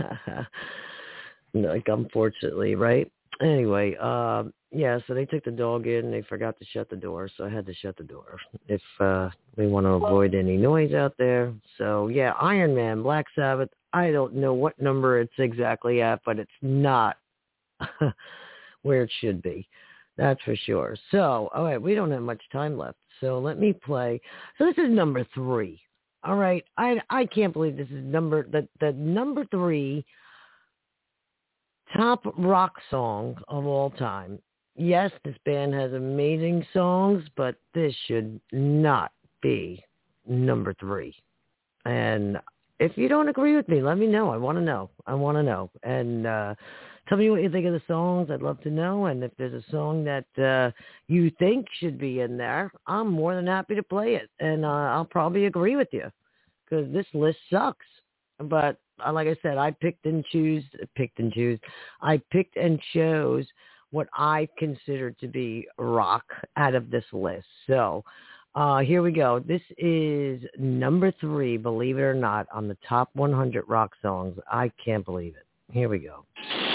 Like, unfortunately, right? Anyway, uh, yeah, so they took the dog in. They forgot to shut the door, so I had to shut the door if uh, we want to avoid any noise out there. So, yeah, Iron Man, Black Sabbath, I don't know what number it's exactly at, but it's not where it should be. That's for sure. So, all right, we don't have much time left, so let me play. So this is number three. All right, I I can't believe this is number the the number three top rock song of all time. yes, this band has amazing songs, but this should not be number three. And if you don't agree with me, let me know. I want to know. I want to know. And uh, tell me what you think of the songs. I'd love to know. And if there's a song that uh, you think should be in there, I'm more than happy to play it. And uh, I'll probably agree with you because this list sucks. But uh, like I said, I picked and choose, picked and choose. I picked and chose what I considered to be rock out of this list. So uh, here we go. This is number three, believe it or not, on the top one hundred rock songs. I can't believe it. Here we go.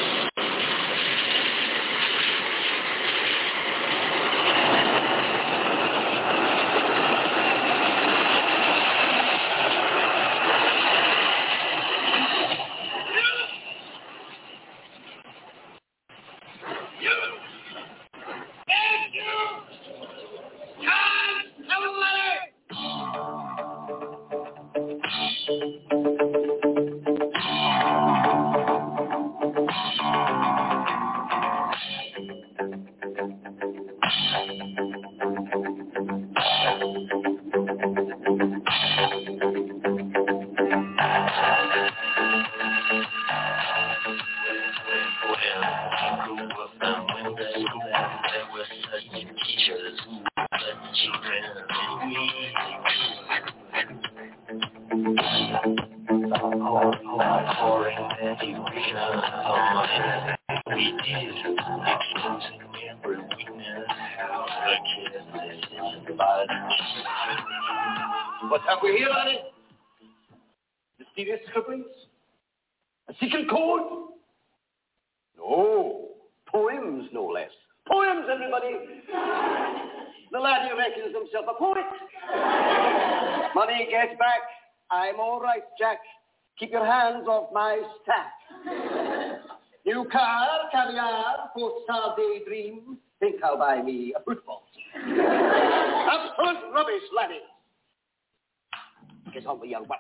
What have we here, Annie? Mysterious scribblings? A secret code? No. Poems, no less. Poems, everybody. The lad who reckons himself a poet. Money, get back. I'm all right, Jack. Keep your hands off my stack. New car, caviar, four-star daydream. Think I'll buy me a football. Absolute rubbish, laddie. Get on with your work.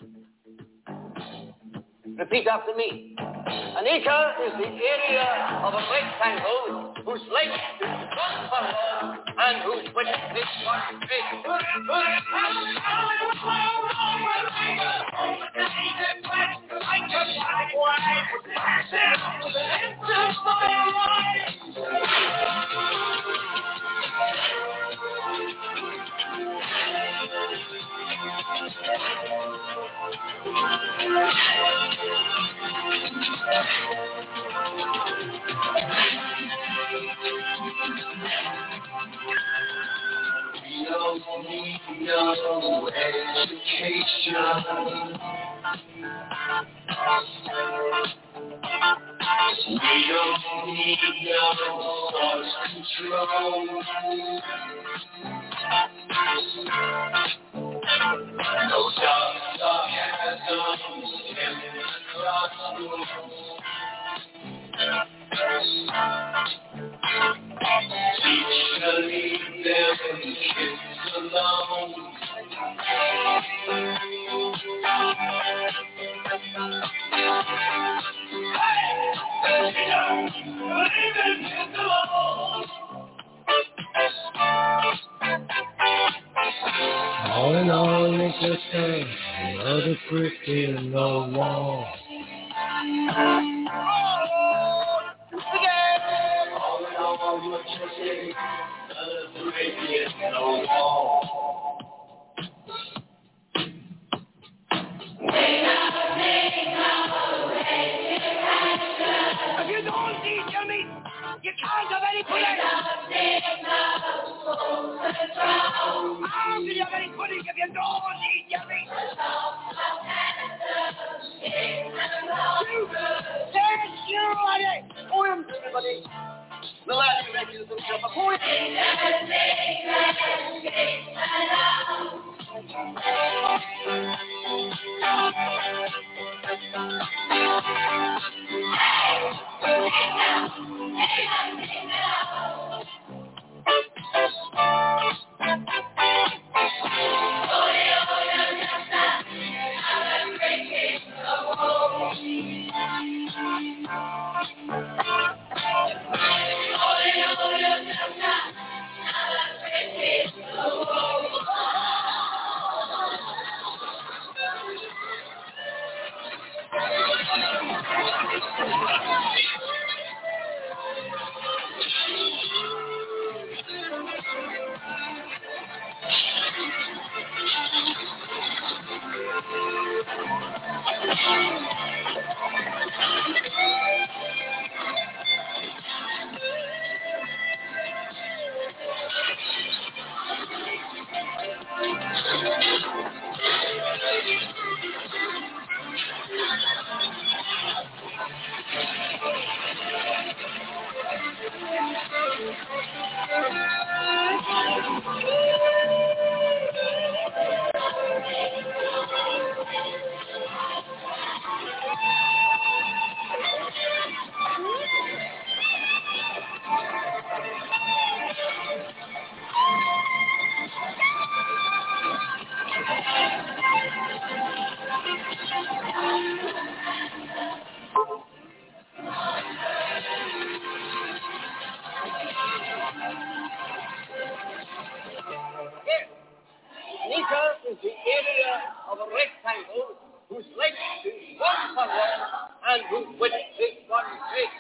Repeat after me. An acre is the area of a rectangle whose length is one furlong and whose width is one cubit. We don't need no education. We don't need no force control. No dark sarcasm in the classroom. Teacher, leave them kids alone. Hey! Teacher, leave them kids alone. All in all, it's just another brick in the wall. All in all, you're just another brick in the wall. If you don't teach me, you can't have any pudding. How can you have any pudding if you don't eat yummy? Yes, you are it. Poems, everybody. The lad who reckons himself a poet. All Is the area of a rectangle whose length is one furlong and whose width is one cubit.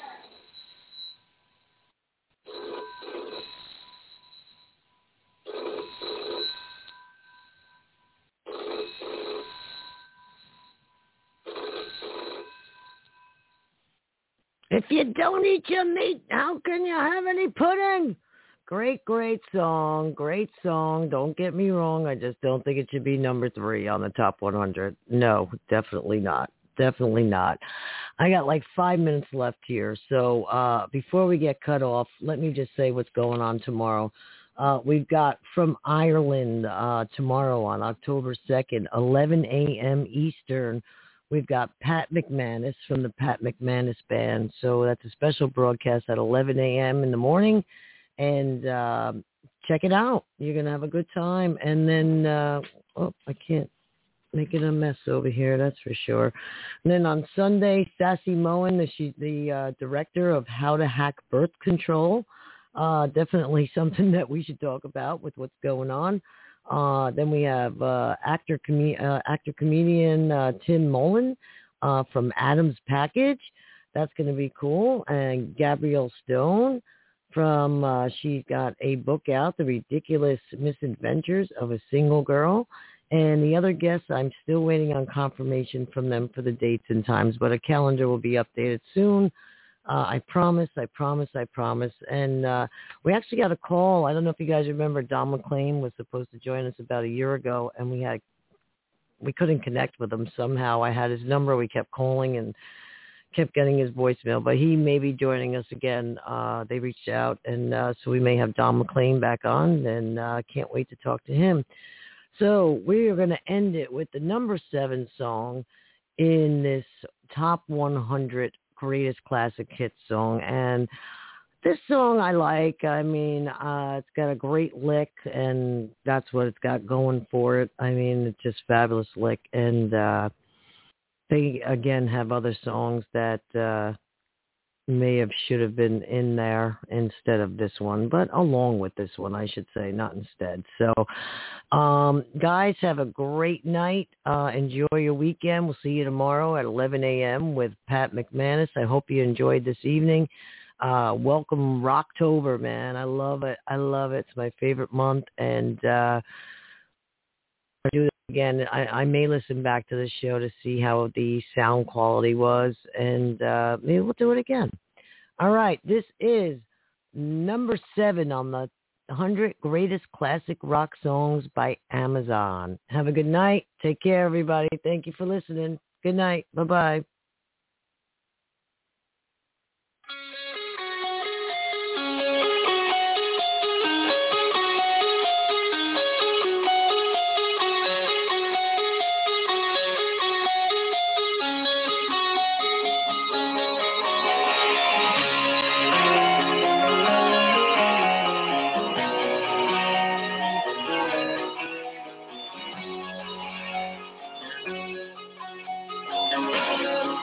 If you don't eat your meat, how can you have any pudding? Great, great song. Great song. Don't get me wrong. I just don't think it should be number three on the top one hundred. No, definitely not. Definitely not. I got like five minutes left here. So uh, before we get cut off, let me just say what's going on tomorrow. Uh, we've got from Ireland uh, tomorrow on October second, eleven a.m. Eastern. We've got Pat McManus from the Pat McManus Band. So that's a special broadcast at eleven a.m. in the morning. And uh, check it out. You're going to have a good time. And then, uh, oh, I can't make it a mess over here, that's for sure. And then on Sunday, Sassy Moen, the, she's the uh, director of How to Hack Birth Control. Uh, definitely something that we should talk about with what's going on. Uh, then we have uh, actor, com- uh, actor comedian uh, Tim Mullen uh, from Adam's Package. That's going to be cool. And Gabrielle Stone. From, uh, she's got a book out, The Ridiculous Misadventures of a Single Girl. And the other guests, I'm still waiting on confirmation from them for the dates and times, but a calendar will be updated soon. Uh, I promise, I promise, I promise. And uh, we actually got a call. I don't know if you guys remember, Don McLean was supposed to join us about a year ago, and we had we couldn't connect with him somehow. I had his number. We kept calling and kept getting his voicemail, but he may be joining us again. Uh, they reached out, and uh, so we may have Don McLean back on, and uh, can't wait to talk to him. So we are going to end it with the number seven song in this top one hundred greatest classic hits song. And this song I like. I mean, uh, it's got a great lick, and that's what it's got going for it. I mean, it's just fabulous lick, and uh, they, again, have other songs that uh, may have should have been in there instead of this one, but along with this one, I should say, not instead. So, um, guys, have a great night. Uh, enjoy your weekend. We'll see you tomorrow at eleven a.m. with Pat McManus. I hope you enjoyed this evening. Uh, welcome Rocktober, man. I love it. I love it. It's my favorite month, and uh, I do Again, I, I may listen back to the show to see how the sound quality was, and uh, maybe we'll do it again. All right, this is number seven on the one hundred Greatest Classic Rock Songs by Amazon. Have a good night. Take care, everybody. Thank you for listening. Good night. Bye-bye. Thank you.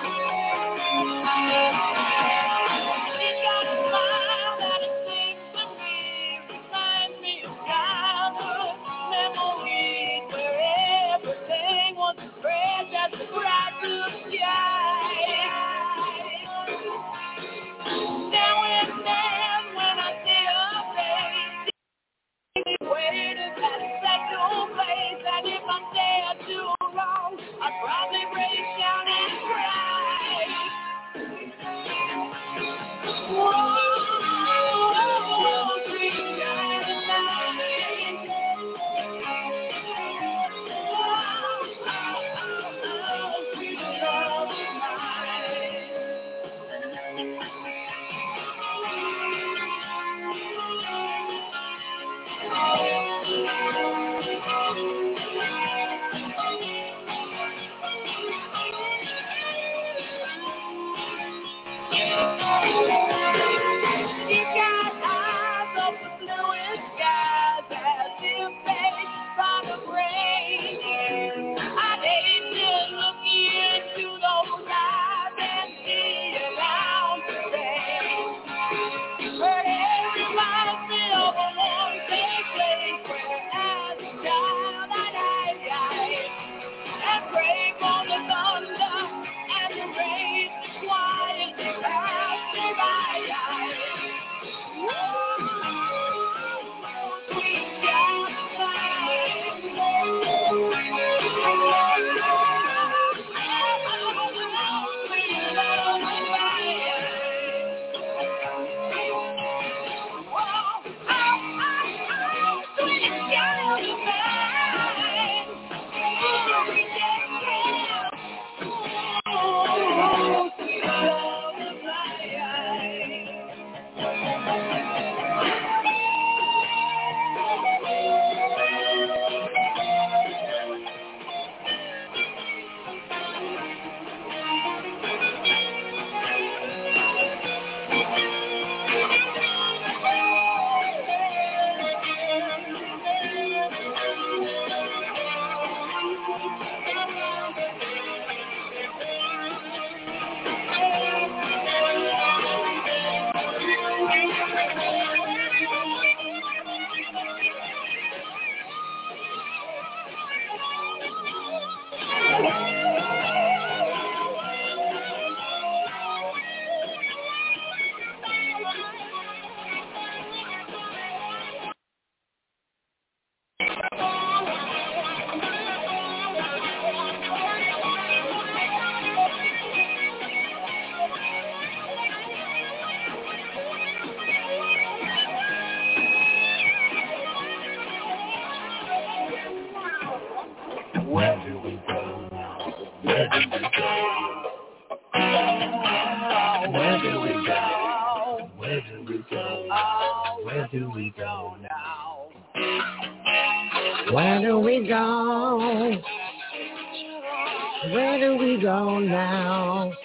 Where do we go now? Where do we go? Where do we go? Where do we go? Where do we go now? Where do we go? Where do we go now?